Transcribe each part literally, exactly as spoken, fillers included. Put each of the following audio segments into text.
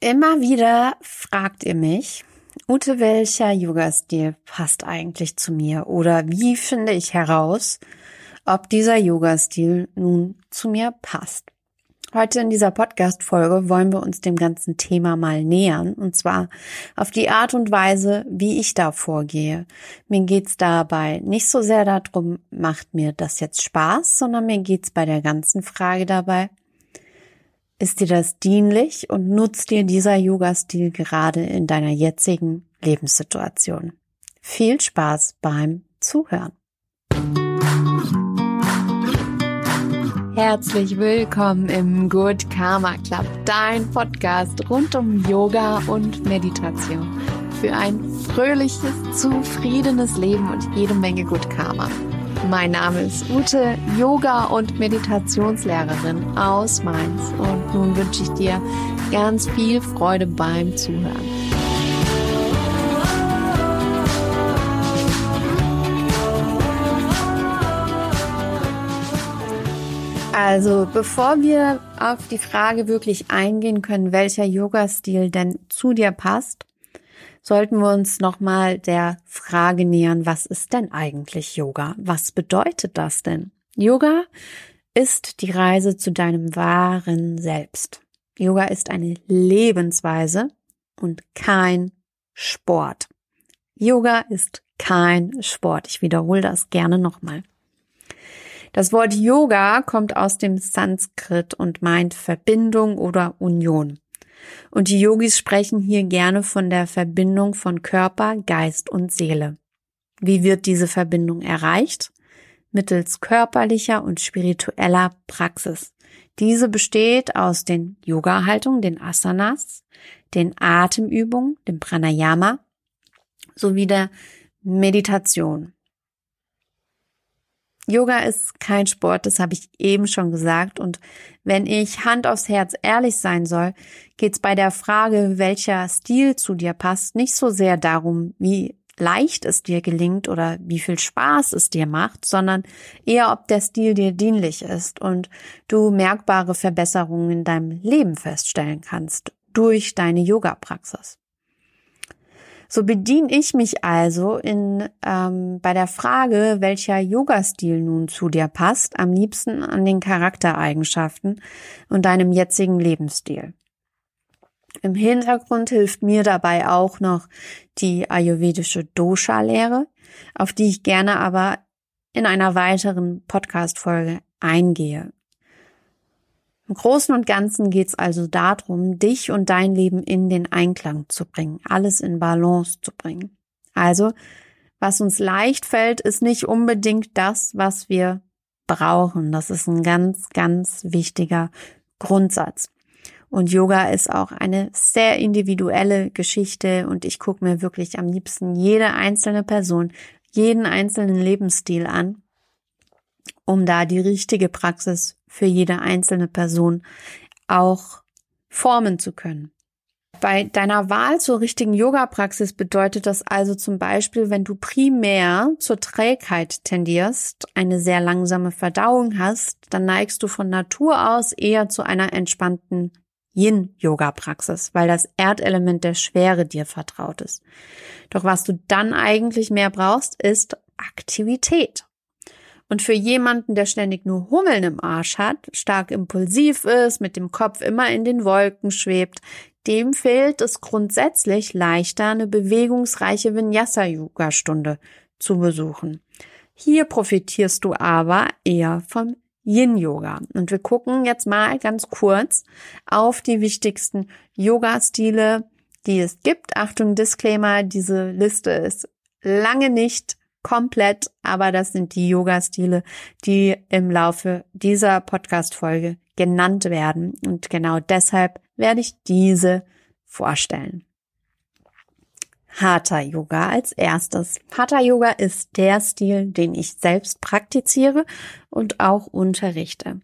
Immer wieder fragt ihr mich, Ute, welcher Yoga-Stil passt eigentlich zu mir? Oder wie finde ich heraus, ob dieser Yoga-Stil nun zu mir passt? Heute in dieser Podcast-Folge wollen wir uns dem ganzen Thema mal nähern, und zwar auf die Art und Weise, wie ich da vorgehe. Mir geht's dabei nicht so sehr darum, macht mir das jetzt Spaß, sondern mir geht's bei der ganzen Frage dabei, ist dir das dienlich und nutzt dir dieser Yoga-Stil gerade in deiner jetzigen Lebenssituation? Viel Spaß beim Zuhören. Herzlich willkommen im Good Karma Club, dein Podcast rund um Yoga und Meditation für ein fröhliches, zufriedenes Leben und jede Menge Good Karma. Mein Name ist Ute, Yoga- und Meditationslehrerin aus Mainz, und nun wünsche ich dir ganz viel Freude beim Zuhören. Also, bevor wir auf die Frage wirklich eingehen können, welcher Yoga-Stil denn zu dir passt, sollten wir uns nochmal der Frage nähern, was ist denn eigentlich Yoga? Was bedeutet das denn? Yoga ist die Reise zu deinem wahren Selbst. Yoga ist eine Lebensweise und kein Sport. Yoga ist kein Sport. Ich wiederhole das gerne nochmal. Das Wort Yoga kommt aus dem Sanskrit und meint Verbindung oder Union. Und die Yogis sprechen hier gerne von der Verbindung von Körper, Geist und Seele. Wie wird diese Verbindung erreicht? Mittels körperlicher und spiritueller Praxis. Diese besteht aus den Yoga-Haltungen, den Asanas, den Atemübungen, dem Pranayama sowie der Meditation. Yoga ist kein Sport, das habe ich eben schon gesagt, und wenn ich Hand aufs Herz ehrlich sein soll, geht es bei der Frage, welcher Stil zu dir passt, nicht so sehr darum, wie leicht es dir gelingt oder wie viel Spaß es dir macht, sondern eher, ob der Stil dir dienlich ist und du merkbare Verbesserungen in deinem Leben feststellen kannst durch deine Yoga-Praxis. So bediene ich mich also in ähm, bei der Frage, welcher Yoga-Stil nun zu dir passt, am liebsten an den Charaktereigenschaften und deinem jetzigen Lebensstil. Im Hintergrund hilft mir dabei auch noch die ayurvedische Dosha-Lehre, auf die ich gerne aber in einer weiteren Podcast-Folge eingehe. Im Großen und Ganzen geht es also darum, dich und dein Leben in den Einklang zu bringen, alles in Balance zu bringen. Also, was uns leicht fällt, ist nicht unbedingt das, was wir brauchen. Das ist ein ganz, ganz wichtiger Grundsatz. Und Yoga ist auch eine sehr individuelle Geschichte, und ich gucke mir wirklich am liebsten jede einzelne Person, jeden einzelnen Lebensstil an, um da die richtige Praxis für jede einzelne Person auch formen zu können. Bei deiner Wahl zur richtigen Yoga-Praxis bedeutet das also zum Beispiel, wenn du primär zur Trägheit tendierst, eine sehr langsame Verdauung hast, dann neigst du von Natur aus eher zu einer entspannten Yin-Yoga-Praxis, weil das Erdelement der Schwere dir vertraut ist. Doch was du dann eigentlich mehr brauchst, ist Aktivität. Und für jemanden, der ständig nur Hummeln im Arsch hat, stark impulsiv ist, mit dem Kopf immer in den Wolken schwebt, dem fehlt es grundsätzlich leichter, eine bewegungsreiche Vinyasa-Yoga-Stunde zu besuchen. Hier profitierst du aber eher vom Yin-Yoga. Und wir gucken jetzt mal ganz kurz auf die wichtigsten Yoga-Stile, die es gibt. Achtung, Disclaimer, diese Liste ist lange nicht komplett, aber das sind die Yoga-Stile, die im Laufe dieser Podcast-Folge genannt werden. Und genau deshalb werde ich diese vorstellen. Hatha Yoga als erstes. Hatha Yoga ist der Stil, den ich selbst praktiziere und auch unterrichte.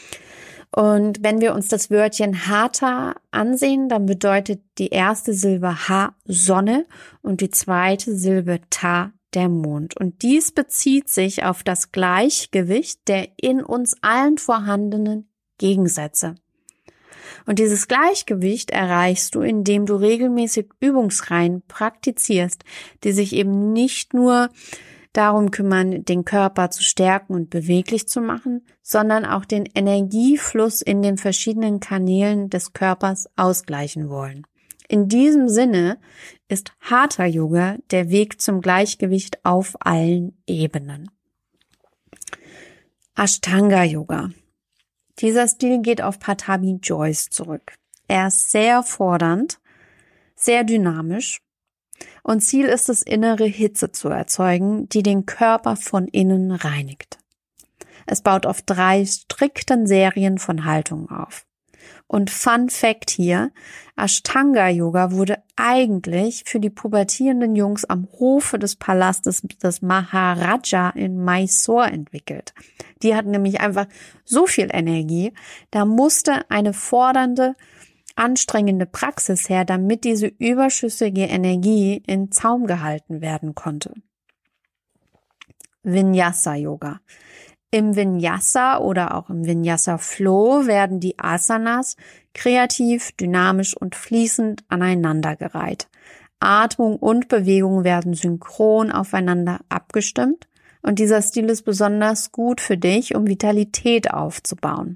Und wenn wir uns das Wörtchen Hatha ansehen, dann bedeutet die erste Silbe Ha Sonne und die zweite Silbe Ta der Mond. Und dies bezieht sich auf das Gleichgewicht der in uns allen vorhandenen Gegensätze. Und dieses Gleichgewicht erreichst du, indem du regelmäßig Übungsreihen praktizierst, die sich eben nicht nur darum kümmern, den Körper zu stärken und beweglich zu machen, sondern auch den Energiefluss in den verschiedenen Kanälen des Körpers ausgleichen wollen. In diesem Sinne ist Hatha Yoga der Weg zum Gleichgewicht auf allen Ebenen. Ashtanga Yoga. Dieser Stil geht auf Pattabhi Jois zurück. Er ist sehr fordernd, sehr dynamisch und Ziel ist es, innere Hitze zu erzeugen, die den Körper von innen reinigt. Es baut auf drei strikten Serien von Haltungen auf. Und Fun Fact hier, Ashtanga Yoga wurde eigentlich für die pubertierenden Jungs am Hofe des Palastes des Maharaja in Mysore entwickelt. Die hatten nämlich einfach so viel Energie, da musste eine fordernde, anstrengende Praxis her, damit diese überschüssige Energie in Zaum gehalten werden konnte. Vinyasa Yoga. Im Vinyasa oder auch im Vinyasa Flow werden die Asanas kreativ, dynamisch und fließend aneinandergereiht. Atmung und Bewegung werden synchron aufeinander abgestimmt und dieser Stil ist besonders gut für dich, um Vitalität aufzubauen.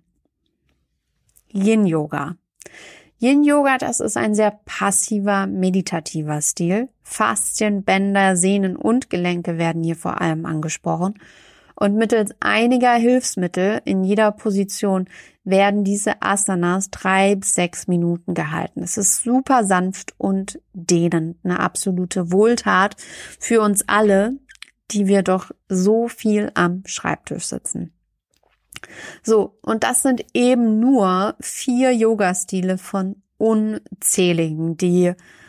Yin Yoga. Yin Yoga, das ist ein sehr passiver, meditativer Stil. Faszien, Bänder, Sehnen und Gelenke werden hier vor allem angesprochen. Und mittels einiger Hilfsmittel in jeder Position werden diese Asanas drei bis sechs Minuten gehalten. Es ist super sanft und dehnend, eine absolute Wohltat für uns alle, die wir doch so viel am Schreibtisch sitzen. So, und das sind eben nur vier Yoga-Stile von unzähligen, die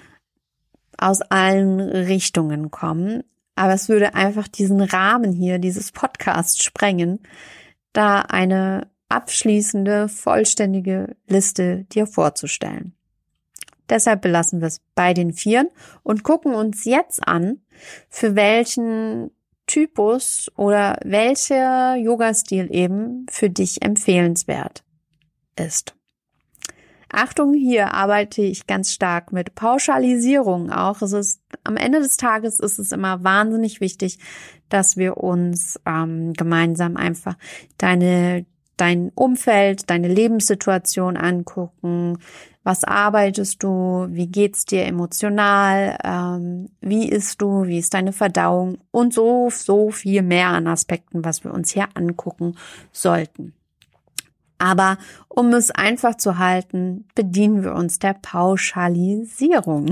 aus allen Richtungen kommen. Aber es würde einfach diesen Rahmen hier, dieses Podcast sprengen, da eine abschließende, vollständige Liste dir vorzustellen. Deshalb belassen wir es bei den Vieren und gucken uns jetzt an, für welchen Typus oder welcher Yoga-Stil eben für dich empfehlenswert ist. Achtung, hier arbeite ich ganz stark mit Pauschalisierung auch. Es ist, am Ende des Tages ist es immer wahnsinnig wichtig, dass wir uns ähm, gemeinsam einfach deine, dein Umfeld, deine Lebenssituation angucken. Was arbeitest du? Wie geht's dir emotional? Ähm, wie isst du? Wie ist deine Verdauung? Und so, so viel mehr an Aspekten, was wir uns hier angucken sollten. Aber um es einfach zu halten, bedienen wir uns der Pauschalisierung.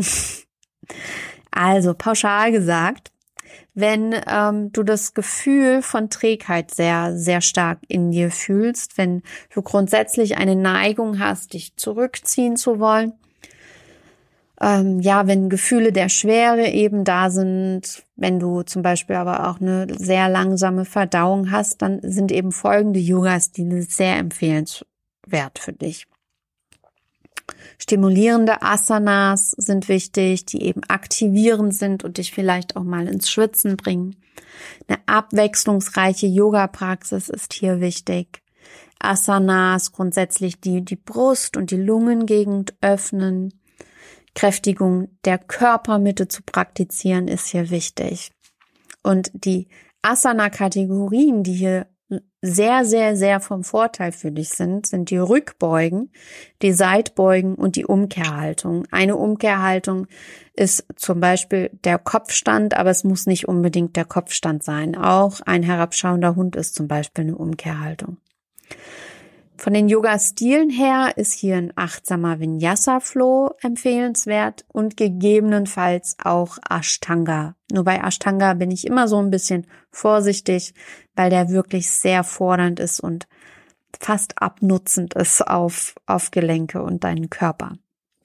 Also pauschal gesagt, wenn ähm, du das Gefühl von Trägheit sehr, sehr stark in dir fühlst, wenn du grundsätzlich eine Neigung hast, dich zurückziehen zu wollen, ähm, ja, wenn Gefühle der Schwere eben da sind, wenn du zum Beispiel aber auch eine sehr langsame Verdauung hast, dann sind eben folgende Yoga-Stile sehr empfehlenswert für dich. Stimulierende Asanas sind wichtig, die eben aktivierend sind und dich vielleicht auch mal ins Schwitzen bringen. Eine abwechslungsreiche Yoga-Praxis ist hier wichtig. Asanas grundsätzlich, die die Brust und die Lungengegend öffnen. Kräftigung der Körpermitte zu praktizieren ist hier wichtig. Und die Asana-Kategorien, die hier sehr, sehr, sehr vom Vorteil für dich sind, sind die Rückbeugen, die Seitbeugen und die Umkehrhaltung. Eine Umkehrhaltung ist zum Beispiel der Kopfstand, aber es muss nicht unbedingt der Kopfstand sein. Auch ein herabschauender Hund ist zum Beispiel eine Umkehrhaltung. Von den Yoga-Stilen her ist hier ein achtsamer Vinyasa-Flow empfehlenswert und gegebenenfalls auch Ashtanga. Nur bei Ashtanga bin ich immer so ein bisschen vorsichtig, weil der wirklich sehr fordernd ist und fast abnutzend ist auf, auf Gelenke und deinen Körper.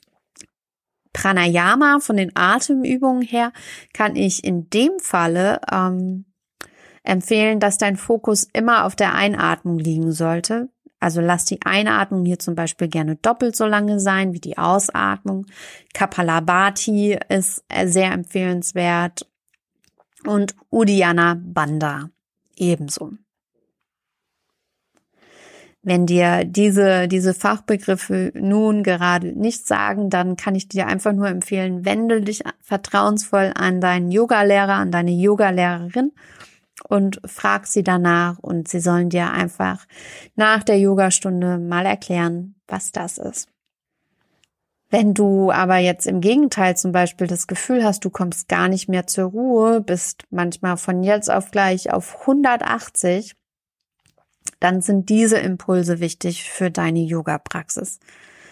Pranayama von den Atemübungen her kann ich in dem Falle ähm, empfehlen, dass dein Fokus immer auf der Einatmung liegen sollte. Also lass die Einatmung hier zum Beispiel gerne doppelt so lange sein wie die Ausatmung. Kapalabhati ist sehr empfehlenswert und Uddiyana Bandha ebenso. Wenn dir diese, diese Fachbegriffe nun gerade nicht sagen, dann kann ich dir einfach nur empfehlen, wende dich vertrauensvoll an deinen Yogalehrer, an deine Yogalehrerin und frag sie danach und sie sollen dir einfach nach der Yogastunde mal erklären, was das ist. Wenn du aber jetzt im Gegenteil zum Beispiel das Gefühl hast, du kommst gar nicht mehr zur Ruhe, bist manchmal von jetzt auf gleich auf hundertachtzig, dann sind diese Impulse wichtig für deine Yoga-Praxis.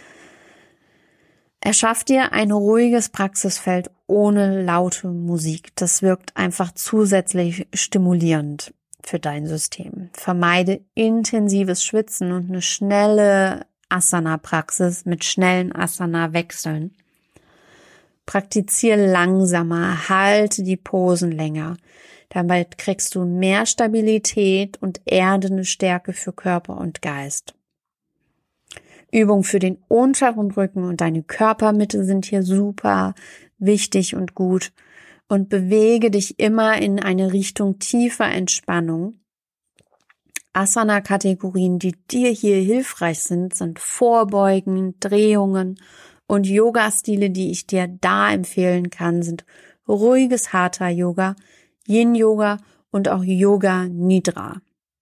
Erschaff dir ein ruhiges Praxisfeld ohne laute Musik. Das wirkt einfach zusätzlich stimulierend für dein System. Vermeide intensives Schwitzen und eine schnelle Asana-Praxis mit schnellen Asana-Wechseln. Praktiziere langsamer, halte die Posen länger. Damit kriegst du mehr Stabilität und erdende Stärke für Körper und Geist. Übungen für den unteren Rücken und deine Körpermitte sind hier super wichtig und gut. Und bewege dich immer in eine Richtung tiefer Entspannung. Asana-Kategorien, die dir hier hilfreich sind, sind Vorbeugen, Drehungen und Yoga-Stile, die ich dir da empfehlen kann, sind ruhiges Hatha-Yoga, Yin-Yoga und auch Yoga Nidra.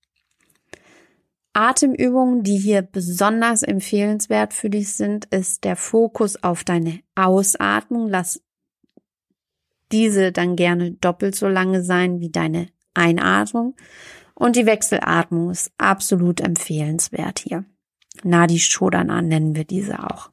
Atemübungen, die hier besonders empfehlenswert für dich sind, ist der Fokus auf deine Ausatmung. Lass diese dann gerne doppelt so lange sein wie deine Einatmung. Und die Wechselatmung ist absolut empfehlenswert hier. Nadi Shodhana nennen wir diese auch.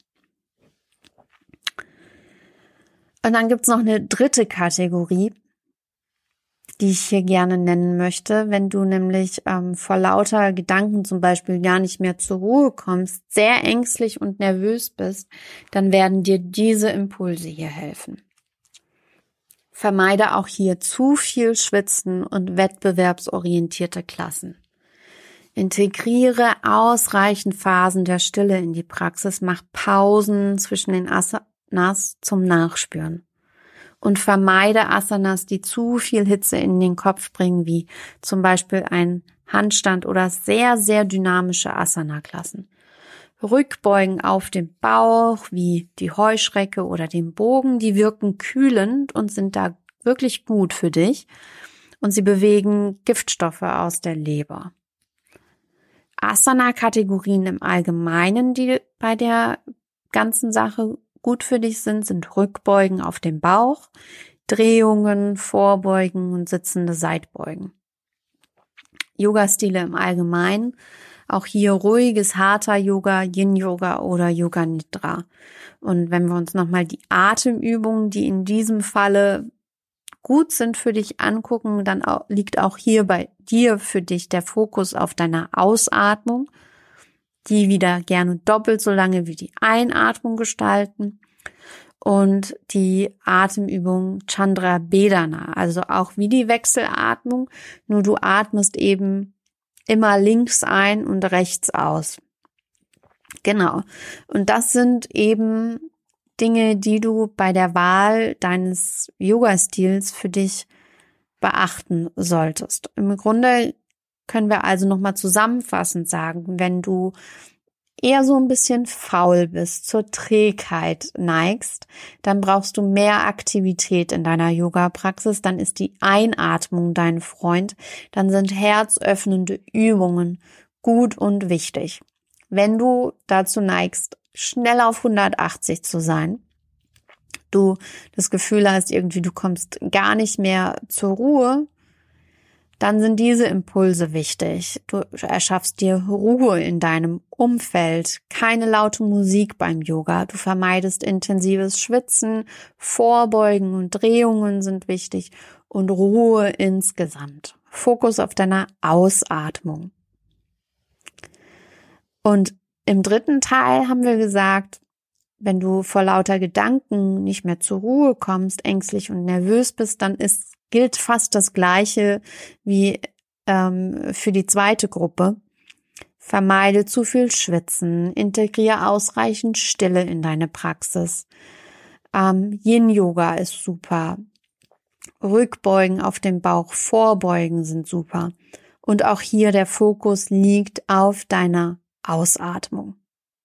Und dann gibt's noch eine dritte Kategorie, die ich hier gerne nennen möchte. Wenn du nämlich ähm, vor lauter Gedanken zum Beispiel gar nicht mehr zur Ruhe kommst, sehr ängstlich und nervös bist, dann werden dir diese Impulse hier helfen. Vermeide auch hier zu viel Schwitzen und wettbewerbsorientierte Klassen. Integriere ausreichend Phasen der Stille in die Praxis, mach Pausen zwischen den Asanas zum Nachspüren. Und vermeide Asanas, die zu viel Hitze in den Kopf bringen, wie zum Beispiel ein Handstand oder sehr, sehr dynamische Asana-Klassen. Rückbeugen auf dem Bauch, wie die Heuschrecke oder den Bogen, die wirken kühlend und sind da wirklich gut für dich. Und sie bewegen Giftstoffe aus der Leber. Asana-Kategorien im Allgemeinen, die bei der ganzen Sache gut für dich sind, sind Rückbeugen auf dem Bauch, Drehungen, Vorbeugen und sitzende Seitbeugen. Yoga-Stile im Allgemeinen, auch hier ruhiges Hatha-Yoga, Yin-Yoga oder Yoga Nidra. Und wenn wir uns nochmal die Atemübungen, die in diesem Falle gut sind für dich angucken, dann liegt auch hier bei dir für dich der Fokus auf deiner Ausatmung, die wieder gerne doppelt so lange wie die Einatmung gestalten und die Atemübung Chandra Bedana, also auch wie die Wechselatmung, nur du atmest eben immer links ein und rechts aus. Genau. Und das sind eben Dinge, die du bei der Wahl deines Yoga-Stils für dich beachten solltest. Im Grunde können wir also nochmal zusammenfassend sagen, wenn du eher so ein bisschen faul bist, zur Trägheit neigst, dann brauchst du mehr Aktivität in deiner Yoga-Praxis, dann ist die Einatmung dein Freund, dann sind herzöffnende Übungen gut und wichtig. Wenn du dazu neigst, schnell auf hundertachtzig zu sein, du das Gefühl hast, irgendwie du kommst gar nicht mehr zur Ruhe, dann sind diese Impulse wichtig. Du erschaffst dir Ruhe in deinem Umfeld, keine laute Musik beim Yoga. Du vermeidest intensives Schwitzen, Vorbeugen und Drehungen sind wichtig und Ruhe insgesamt. Fokus auf deiner Ausatmung. Und im dritten Teil haben wir gesagt, wenn du vor lauter Gedanken nicht mehr zur Ruhe kommst, ängstlich und nervös bist, dann ist gilt fast das Gleiche wie ähm, für die zweite Gruppe. Vermeide zu viel Schwitzen, integriere ausreichend Stille in deine Praxis. Ähm, Yin-Yoga ist super. Rückbeugen auf dem Bauch, Vorbeugen sind super. Und auch hier der Fokus liegt auf deiner Ausatmung.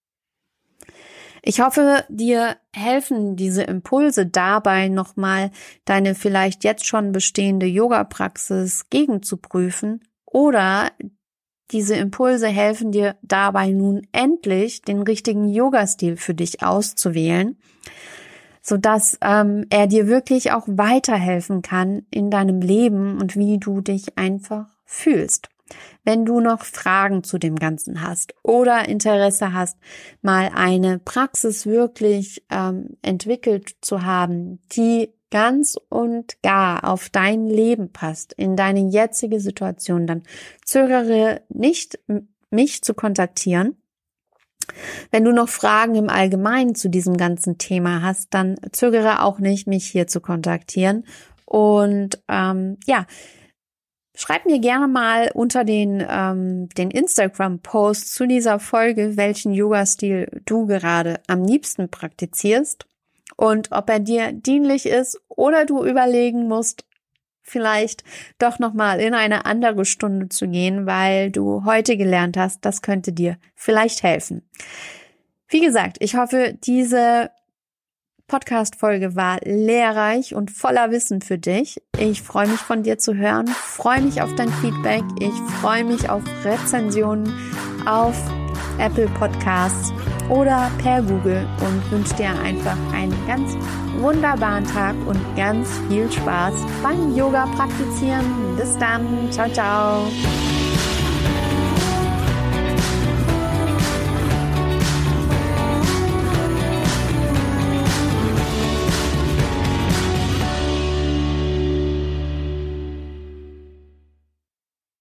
Ich hoffe, dir helfen diese Impulse dabei, nochmal deine vielleicht jetzt schon bestehende Yoga-Praxis gegenzuprüfen, oder diese Impulse helfen dir dabei, nun endlich den richtigen Yoga-Stil für dich auszuwählen, sodass ähm, er dir wirklich auch weiterhelfen kann in deinem Leben und wie du dich einfach fühlst. Wenn du noch Fragen zu dem Ganzen hast oder Interesse hast, mal eine Praxis wirklich ähm, entwickelt zu haben, die ganz und gar auf dein Leben passt, in deine jetzige Situation, dann zögere nicht, mich zu kontaktieren. Wenn du noch Fragen im Allgemeinen zu diesem ganzen Thema hast, dann zögere auch nicht, mich hier zu kontaktieren. Und ähm, ja, schreib mir gerne mal unter den, ähm, den Instagram-Post zu dieser Folge, welchen Yoga-Stil du gerade am liebsten praktizierst und ob er dir dienlich ist oder du überlegen musst, vielleicht doch nochmal in eine andere Stunde zu gehen, weil du heute gelernt hast, das könnte dir vielleicht helfen. Wie gesagt, ich hoffe, diese Podcast-Folge war lehrreich und voller Wissen für dich. Ich freue mich, von dir zu hören, freue mich auf dein Feedback, ich freue mich auf Rezensionen auf Apple Podcasts oder per Google und wünsche dir einfach einen ganz wunderbaren Tag und ganz viel Spaß beim Yoga praktizieren. Bis dann, ciao, ciao.